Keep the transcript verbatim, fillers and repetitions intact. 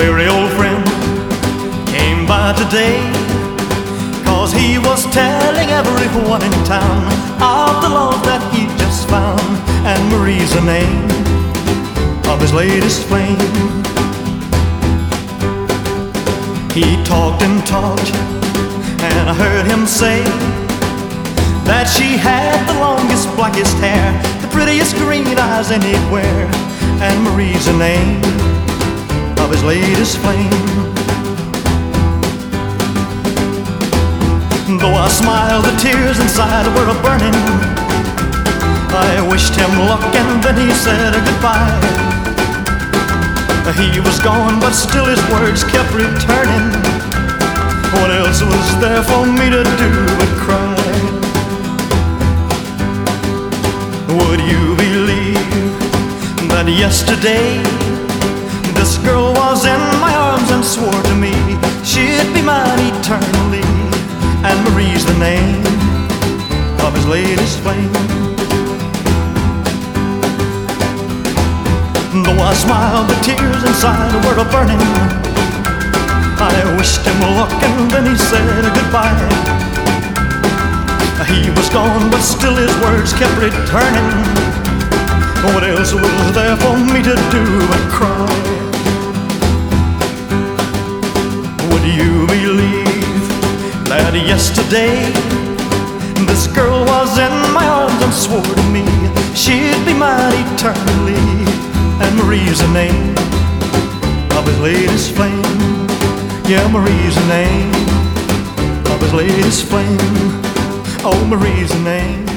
very old friend came by today, 'cause he was telling everyone in town of the love that he just found. And Marie's the name of his latest flame. He talked and talked, and I heard him say that she had the longest, blackest hair, the prettiest green eyes anywhere. And Marie's the name of his latest flame. Though I smiled, the tears inside were a-burning. I wished him luck and then he said goodbye. He was gone, but still his words kept returning. What else was there for me to do but cry? Would you believe that yesterday this girl was in my arms and swore to me she'd be mine eternally? And Marie's the name of his latest flame. Though I smiled, the tears inside were a-burning. I wished him luck and then he said goodbye. He was gone, but still his words kept returning. What else was there for me to do but cry? Would you believe that yesterday this girl was in my arms and swore to me she'd be mine eternally? And Marie's the name of his latest flame. Yeah, Marie's the name of his latest flame. Oh, Marie's the name